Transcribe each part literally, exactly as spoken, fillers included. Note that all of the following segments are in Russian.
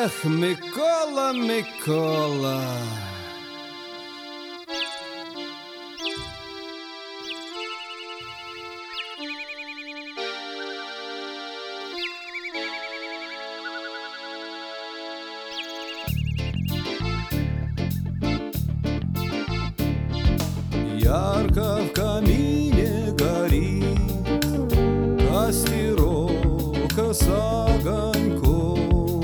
Эх, Микола, Микола. Ярко в камине горит костерок с огоньком,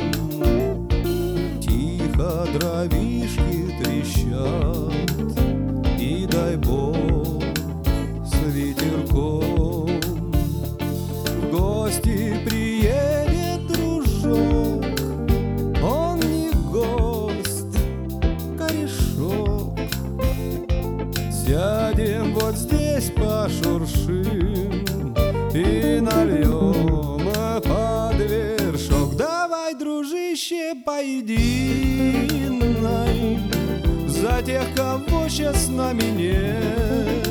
тихо дровишки трещат, и дай бог с ветерком. В гости приедет дружок, он не гость, корешок. Сядем вот здесь, пошуршим и нальем под вершок. Давай, дружище, по единой за тех, кого сейчас с нами нет.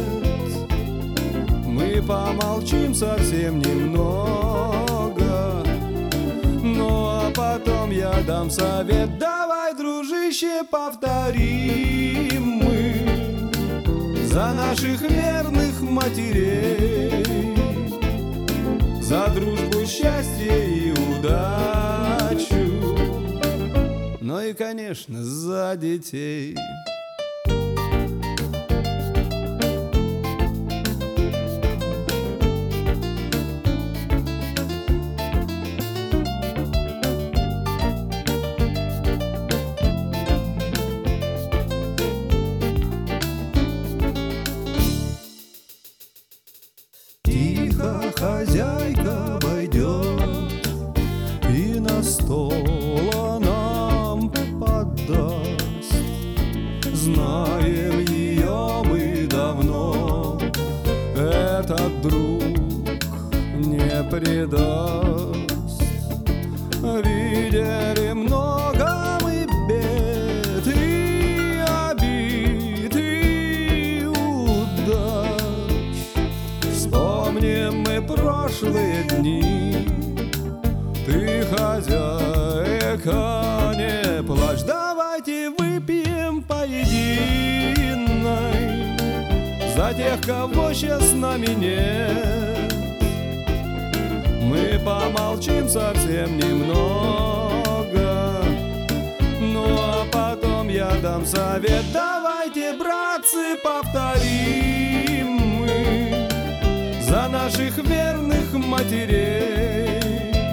Мы помолчим совсем немного, ну а потом я дам совет. Давай, дружище, повторим мы за наших верных матерей, за дружбу, счастье и удачу, ну и, конечно, за детей. Тихо хозяйка войдет и на стол нам подаст. Знаем ее мы давно, этот друг не предаст. Видели много мы бед и обид и удач. Вспомним мы прошлые дни, ты, хозяйка, не плачь. Давайте выпьем по единой за тех, кого сейчас с нами нет. Мы помолчим совсем немного, ну а потом я дам совет. Давайте, братцы, повторим мы за наших верных матерей,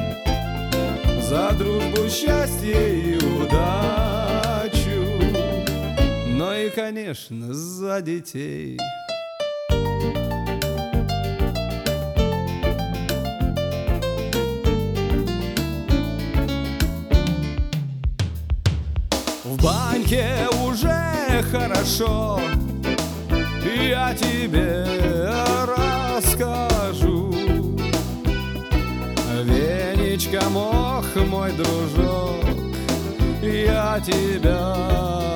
за дружбу, счастье и удачу, ну и, конечно, за детей. В баньке уже хорошо, я тебе расскажу. Веничком, ох, мой дружок, я тебя